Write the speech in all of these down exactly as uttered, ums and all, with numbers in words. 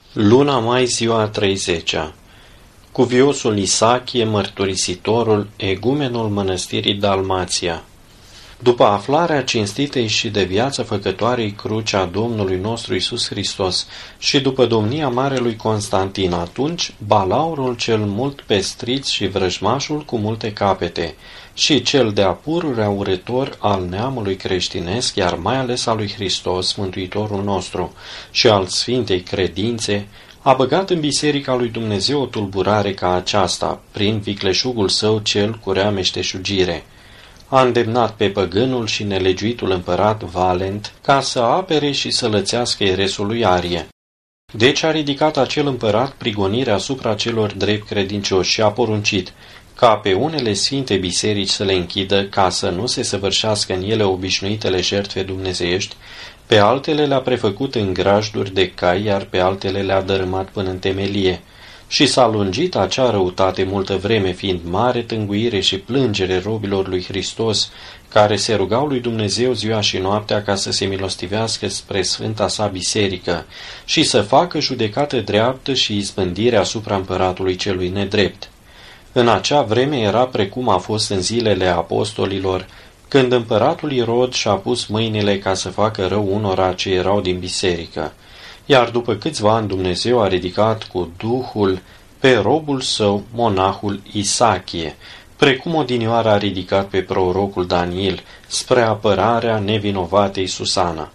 Luna mai, ziua a treizecea. Cuviosul Isachie, mărturisitorul, egumenul mănăstirii Dalmația. După aflarea cinstitei și de viață făcătoarei cruci a Domnului nostru Iisus Hristos și după domnia marelui Constantin, atunci balaurul cel mult pestrit și vrăjmașul cu multe capete și cel de-a pururea urător al neamului creștinesc, iar mai ales al lui Hristos, Mântuitorul nostru, și al Sfintei Credințe, a băgat în biserica lui Dumnezeu o tulburare ca aceasta, prin vicleșugul său cel cu rea meșteșugire. A îndemnat pe păgânul și nelegiuitul împărat Valent ca să apere și să lățească eresul lui Arie. Deci a ridicat acel împărat prigonire asupra celor drept credincioși și a poruncit ca pe unele sfinte biserici să le închidă ca să nu se săvârșească în ele obișnuitele jertfe dumnezeiești, pe altele le-a prefăcut în grajduri de cai, iar pe altele le-a dărâmat până în temelie. Și s-a lungit acea răutate multă vreme, fiind mare tânguire și plângere robilor lui Hristos, care se rugau lui Dumnezeu ziua și noaptea ca să se milostivească spre sfânta sa biserică și să facă judecată dreaptă și izbândire asupra împăratului celui nedrept. În acea vreme era precum a fost în zilele apostolilor, când împăratul Irod și-a pus mâinile ca să facă rău unora ce erau din biserică. Iar după câțiva ani Dumnezeu a ridicat cu Duhul pe robul său, monahul Isachie, precum odinioară a ridicat pe prorocul Daniel, spre apărarea nevinovatei Susana.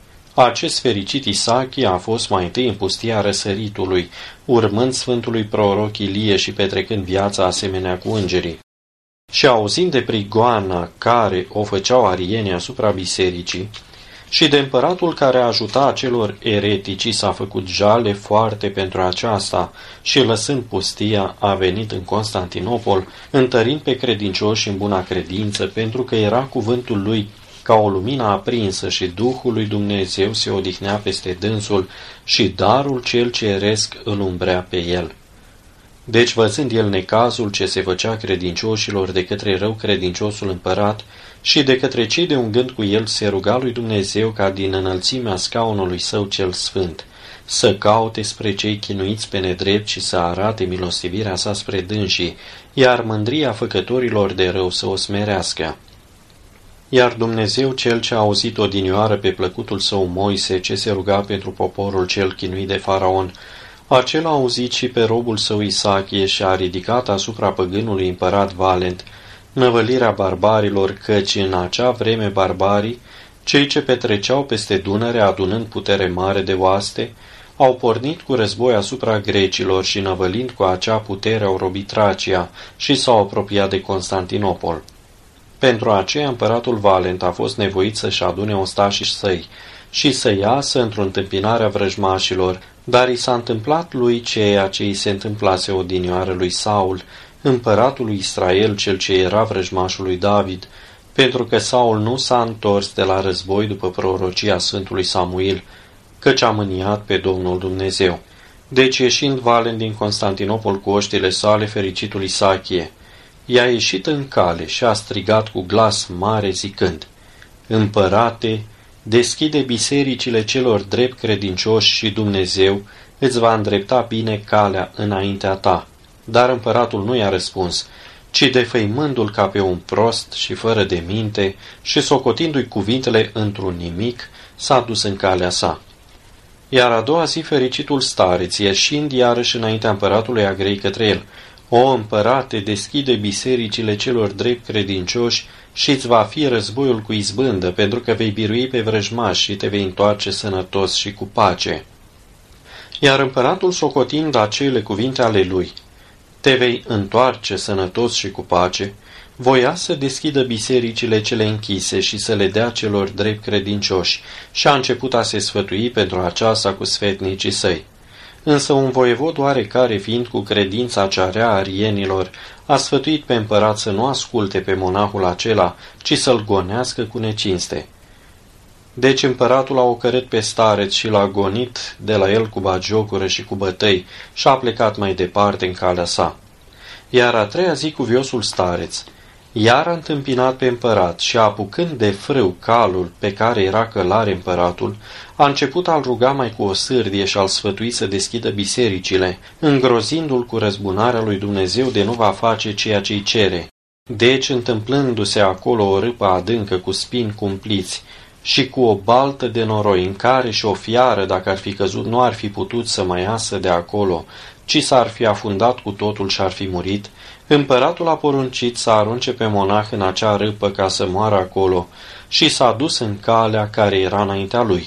Acest fericit Isachie a fost mai întâi în pustia Răsăritului, urmând sfântului proroc Ilie și petrecând viața asemenea cu îngerii. Și auzind de prigoana care o făceau arienii asupra bisericii, și de împăratul care a ajutat acelor eretici, s-a făcut jale foarte pentru aceasta și, lăsând pustia, a venit în Constantinopol, întărind pe credincioși în buna credință, pentru că era cuvântul lui ca o lumină aprinsă și Duhul lui Dumnezeu se odihnea peste dânsul și darul cel ceresc îl umbrea pe el. Deci, văzând el necazul ce se făcea credincioșilor de către rău credinciosul împărat și de către cei de un gând cu el, se ruga lui Dumnezeu ca din înălțimea scaunului său cel sfânt să caute spre cei chinuiți pe nedrept și să arate milostivirea sa spre dânsii, iar mândria făcătorilor de rău să o smerească. Iar Dumnezeu cel ce a auzit odinioară pe plăcutul său Moise ce se ruga pentru poporul cel chinuit de Faraon, acela a auzit și pe robul său Isachie și a ridicat asupra păgânului împărat Valent năvălirea barbarilor, căci în acea vreme barbarii, cei ce petreceau peste Dunăre adunând putere mare de oaste, au pornit cu război asupra grecilor și năvălind cu acea putere au robit Tracia și s-au apropiat de Constantinopol. Pentru aceea împăratul Valent a fost nevoit să-și adune ostașii săi și să iasă într-o întâmpinare a vrăjmașilor, dar i s-a întâmplat lui ceea ce i se întâmplase odinioară lui Saul, împăratul lui Israel, cel ce era vrăjmașul lui David, pentru că Saul nu s-a întors de la război după prorocia Sfântului Samuil, căci a mâniat pe Domnul Dumnezeu. Deci, ieșind Valent din Constantinopol cu oștile sale, fericitul Isachie i-a ieșit în cale și a strigat cu glas mare zicând: Împărate, deschide bisericile celor drept credincioși și Dumnezeu îți va îndrepta bine calea înaintea ta. Dar împăratul nu i-a răspuns, ci defăimându-l ca pe un prost și fără de minte și socotindu-i cuvintele într-un nimic, s-a dus în calea sa. Iar a doua zi fericitul stareț, ieșind iarăși înaintea împăratului, a grei către el: O, împărate, deschide bisericile celor drept credincioși și îți va fi războiul cu izbândă, pentru că vei birui pe vrăjmași și te vei întoarce sănătos și cu pace. Iar împăratul, socotind acele cuvinte ale lui, te vei întoarce sănătos și cu pace, voia să deschidă bisericile cele închise și să le dea celor drept credincioși și a început a se sfătui pentru aceasta cu sfetnicii săi. Însă un voievod oarecare, fiind cu credința cea rea a arienilor, a sfătuit pe împărat să nu asculte pe monahul acela, ci să-l gonească cu necinste. Deci împăratul a ocărât pe stareț și l-a gonit de la el cu bagiocură și cu bătăi și a plecat mai departe în calea sa. Iar a treia zi cuviosul stareț Iar a întâmpinat pe împărat și, apucând de frâu calul pe care era călare împăratul, a început a-l ruga mai cu o sârdie și a-l sfătui să deschidă bisericile, îngrozindu-l cu răzbunarea lui Dumnezeu de nu va face ceea ce-i cere. Deci, întâmplându-se acolo o râpă adâncă cu spini cumpliți și cu o baltă de noroi în care și o fiară, dacă ar fi căzut, nu ar fi putut să mai iasă de acolo, ci s-ar fi afundat cu totul și ar fi murit, împăratul a poruncit să arunce pe monah în acea râpă ca să moară acolo și s-a dus în calea care era înaintea lui.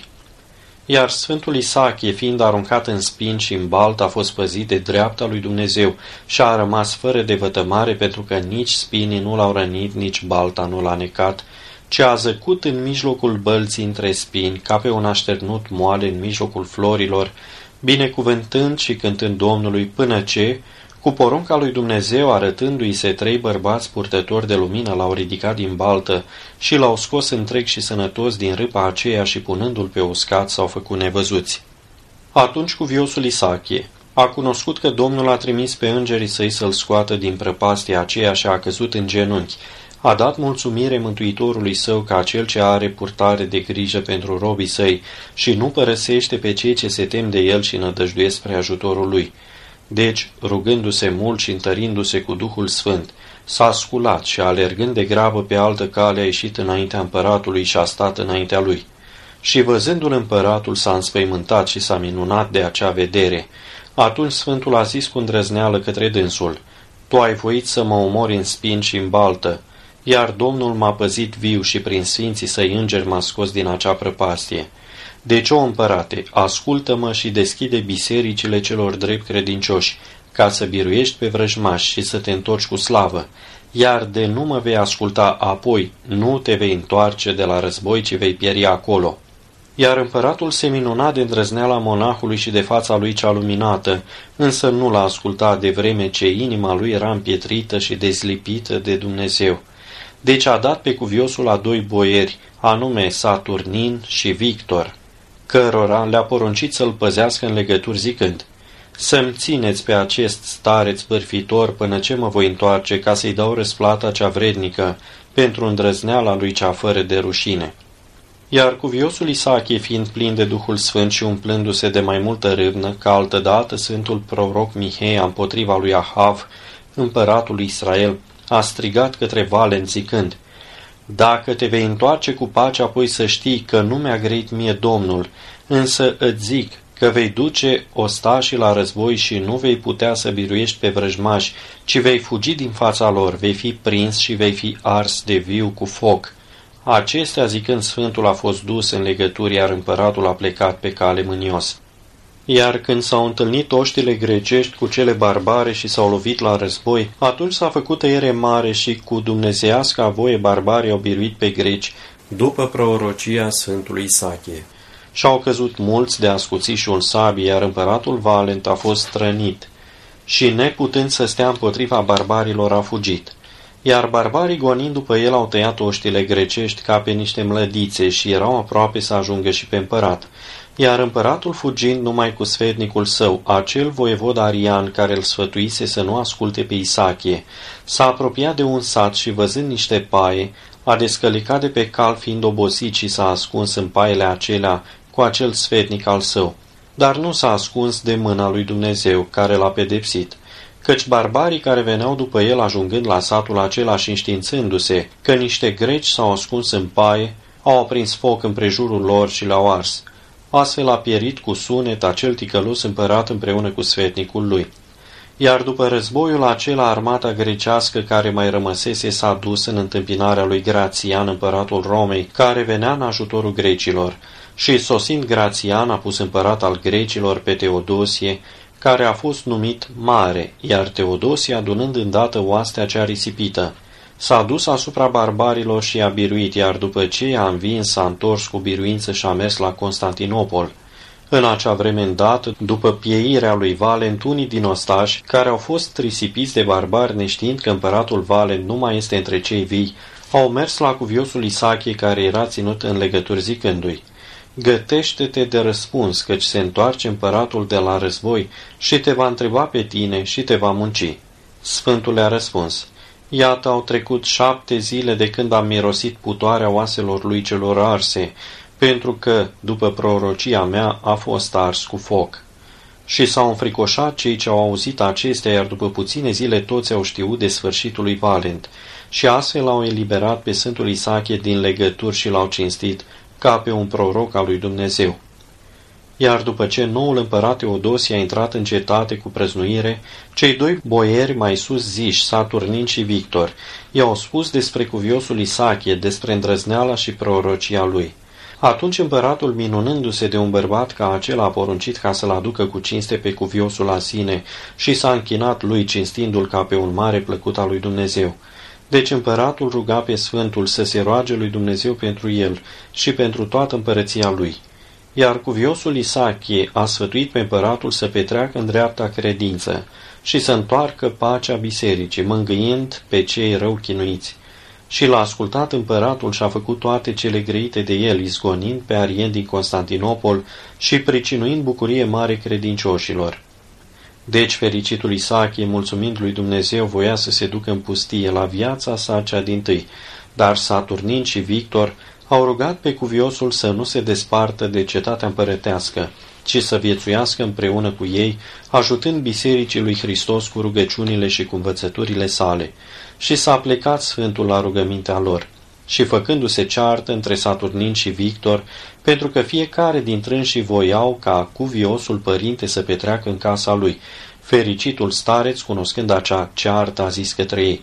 Iar Sfântul Isachie, fiind aruncat în spini și în baltă, a fost păzit de dreapta lui Dumnezeu și a rămas fără de vătămare, pentru că nici spinii nu l-au rănit, nici balta nu l-a necat, ci a zăcut în mijlocul bălții între spini, ca pe un așternut moale în mijlocul florilor, binecuvântând și cântând Domnului, până ce, cu porunca lui Dumnezeu, arătându-i se trei bărbați purtători de lumină, l-au ridicat din baltă și l-au scos întreg și sănătos din râpa aceea și, punându-l pe uscat, s-au făcut nevăzuți. Atunci cuviosul Isachie a cunoscut că Domnul a trimis pe îngerii săi să-l scoată din prăpastia aceea și a căzut în genunchi. A dat mulțumire Mântuitorului său ca cel ce are purtare de grijă pentru robii săi și nu părăsește pe cei ce se tem de el și nădăjduiesc spre ajutorul lui. Deci, rugându-se mult și întărindu-se cu Duhul Sfânt, s-a sculat și, alergând de grabă pe altă cale, a ieșit înaintea împăratului și a stat înaintea lui. Și văzându-l împăratul s-a înspăimântat și s-a minunat de acea vedere. Atunci Sfântul a zis cu îndrăzneală către dânsul, Tu ai voit să mă omori în spin și în baltă, iar Domnul m-a păzit viu și prin sfinții săi îngeri m-a scos din acea prăpastie. Deci, o împărate, ascultă-mă și deschide bisericile celor drept credincioși, ca să biruiești pe vrăjmași și să te întorci cu slavă, iar de nu mă vei asculta apoi, nu te vei întoarce de la război, ci vei pieri acolo. Iar împăratul se minuna de îndrăzneala monahului și de fața lui cea luminată, însă nu l-a ascultat, de vreme ce inima lui era împietrită și dezlipită de Dumnezeu. Deci a dat pe cuviosul a doi boieri, anume Saturnin și Victor, cărora le-a poruncit să-l păzească în legături zicând, Să-mi țineți pe acest stareț bârfitor până ce mă voi întoarce, ca să-i dau răsplata cea vrednică pentru îndrăzneala lui cea fără de rușine. Iar cuviosul Isachie, fiind plin de Duhul Sfânt și umplându-se de mai multă râvnă, ca altădată Sfântul Proroc Miheia împotriva lui Ahav, împăratul Israel, a strigat către Valen zicând, Dacă te vei întoarce cu pace, apoi să știi că nu mi-a greit mie Domnul, însă îți zic că vei duce ostașii la război și nu vei putea să biruiești pe vrăjmași, ci vei fugi din fața lor, vei fi prins și vei fi ars de viu cu foc. Acestea, zicând, Sfântul a fost dus în legături, iar împăratul a plecat pe cale mânios. Iar când s-au întâlnit oștile grecești cu cele barbare și s-au lovit la război, atunci s-a făcut tăiere mare și cu dumnezeiasca voie barbarii au biruit pe greci, după prorocia Sfântului Isachie. Și-au căzut mulți de ascuțișul sabii, iar împăratul Valent a fost strănit și, neputând să stea împotriva barbarilor, a fugit. Iar barbarii, gonind după el, au tăiat oștile grecești ca pe niște mlădițe și erau aproape să ajungă și pe împărat. Iar împăratul, fugind numai cu sfetnicul său, acel voievod Arian care îl sfătuise să nu asculte pe Isachie, s-a apropiat de un sat și, văzând niște paie, a descălicat de pe cal fiind obosit și s-a ascuns în paiele acelea cu acel sfetnic al său. Dar nu s-a ascuns de mâna lui Dumnezeu, care l-a pedepsit, căci barbarii care veneau după el, ajungând la satul acela și înștiințându-se că niște greci s-au ascuns în paie, au aprins foc împrejurul lor și l-au ars. Astfel a pierit cu sunet acel ticălos împărat împreună cu sfetnicul lui. Iar după războiul acela, armata grecească care mai rămăsese s-a dus în întâmpinarea lui Grațian, împăratul Romei, care venea în ajutorul grecilor, și sosind Grațian a pus împărat al grecilor pe Teodosie, care a fost numit Mare, iar Teodosie, adunând îndată oastea cea risipită, s-a dus asupra barbarilor și i-a biruit, iar după ce i-a învins, s-a întors cu biruință și a mers la Constantinopol. În acea vreme îndată, după pieirea lui Valent, unii din ostași, care au fost risipiți de barbari, neștiind că împăratul Valent nu mai este între cei vii, au mers la cuviosul Isachie, care era ținut în legături, zicându-i, Gătește-te de răspuns, căci se întoarce împăratul de la război și te va întreba pe tine și te va munci. Sfântul le-a răspuns, Iată, au trecut șapte zile de când am mirosit putoarea oaselor lui celor arse, pentru că, după prorocia mea, a fost ars cu foc. Și s-au înfricoșat cei ce au auzit acestea, iar după puține zile toți au știut de sfârșitul lui Valent. Și astfel l-au eliberat pe Sfântul Isache din legături și l-au cinstit ca pe un proroc al lui Dumnezeu. Iar după ce noul împărat Teodosie a intrat în cetate cu prăznuire, cei doi boieri mai sus ziși, Saturnin și Victor, i-au spus despre cuviosul Isache, despre îndrăzneala și prorocia lui. Atunci împăratul, minunându-se de un bărbat ca acela, a poruncit ca să-l aducă cu cinste pe cuviosul la sine și s-a închinat lui, cinstindu-l ca pe un mare plăcut al lui Dumnezeu. Deci împăratul ruga pe Sfântul să se roage lui Dumnezeu pentru el și pentru toată împărăția lui. Iar cuviosul Isache a sfătuit pe împăratul să petreacă în dreapta credință și să întoarcă pacea bisericii, mângâiind pe cei rău chinuiți. Și l-a ascultat împăratul și a făcut toate cele grăite de el, izgonind pe arieni din Constantinopol și pricinuind bucurie mare credincioșilor. Deci fericitul Isache, mulțumind lui Dumnezeu, voia să se ducă în pustie la viața sa cea dintâi, dar Saturnin și Victor au rugat pe cuviosul să nu se despartă de cetatea împărătească, ci să viețuiască împreună cu ei, ajutând bisericii lui Hristos cu rugăciunile și cu învățăturile sale. Și s-a plecat Sfântul la rugămintea lor. Și făcându-se ceartă între Saturnin și Victor, pentru că fiecare dintre înși voiau ca cuviosul părinte să petreacă în casa lui, fericitul stareț, cunoscând acea ceartă, a zis către ei: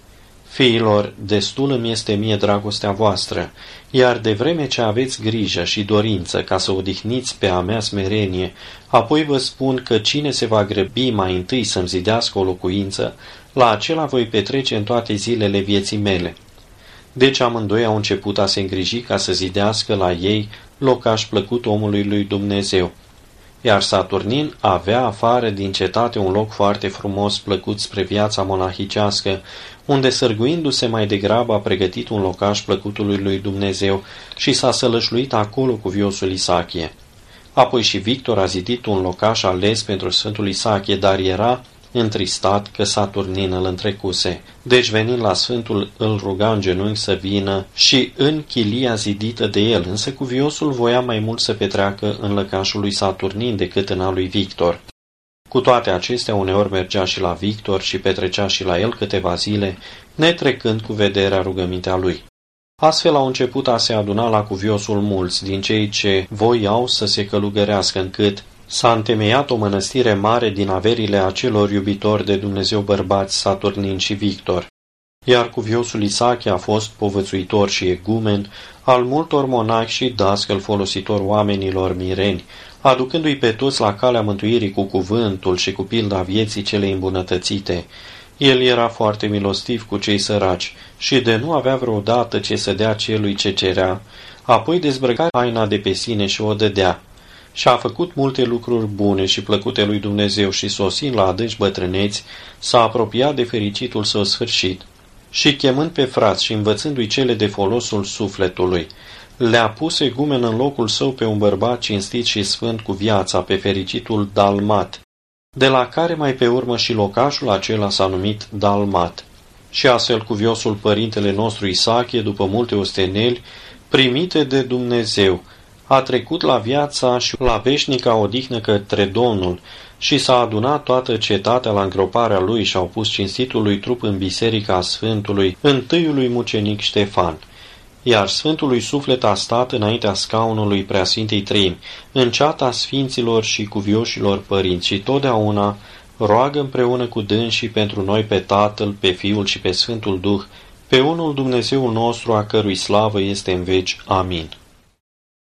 Fiilor, destul îmi este mie dragostea voastră, iar de vreme ce aveți grijă și dorință ca să odihniți pe a mea smerenie, apoi vă spun că cine se va grăbi mai întâi să-mi zidească o locuință, la acela voi petrece în toate zilele vieții mele. Deci amândoi au început a se îngriji ca să zidească la ei locaș plăcut omului lui Dumnezeu. Iar Saturnin avea afară din cetate un loc foarte frumos, plăcut spre viața monahicească, unde, sărguindu-se mai degrabă, a pregătit un locaș plăcutului lui Dumnezeu și s-a sălășluit acolo cu cuviosul Isache. Apoi și Victor a zidit un locaș ales pentru Sfântul Isache, dar era întristat că Saturnin îl întrecuse. Deci, venind la Sfântul, îl ruga în genunchi să vină și în chilia zidită de el, însă cuviosul voia mai mult să petreacă în lăcașul lui Saturnin decât în al lui Victor. Cu toate acestea, uneori mergea și la Victor și petrecea și la el câteva zile, netrecând cu vederea rugămintea lui. Astfel au început a se aduna la cuviosul mulți din cei ce voiau să se călugărească, încât s-a întemeiat o mănăstire mare din averile acelor iubitori de Dumnezeu bărbați, Saturnin și Victor. Iar cuviosul Isache a fost povățuitor și egumen al multor monahi și dascăl folositor oamenilor mireni, aducându-i pe toți la calea mântuirii cu cuvântul și cu pilda vieții cele îmbunătățite. El era foarte milostiv cu cei săraci și de nu avea vreodată ce să dea celui ce cerea, apoi dezbrăca haina de pe sine și o dădea. Și a făcut multe lucruri bune și plăcute lui Dumnezeu și, sosind la adânci bătrâneți, s-a apropiat de fericitul său sfârșit. Și chemând pe frați și învățându-i cele de folosul sufletului, le-a pus egumen în locul său pe un bărbat cinstit și sfânt cu viața, pe fericitul Dalmat, de la care mai pe urmă și locașul acela s-a numit Dalmat. Și astfel cuviosul părintele nostru Isache, după multe osteneli primite de Dumnezeu, a trecut la viața și la veșnica odihnă către Domnul și s-a adunat toată cetatea la îngroparea lui și au pus cinstitul lui trup în biserica Sfântului, întâiului mucenic Ștefan. Iar Sfântului Suflet a stat înaintea scaunului Preasfintei Treimi, în ceata sfinților și cuvioșilor părinți, și totdeauna roagă împreună cu dânsii pentru noi pe Tatăl, pe Fiul și pe Sfântul Duh, pe unul Dumnezeul nostru, a cărui slavă este în veci. Amin.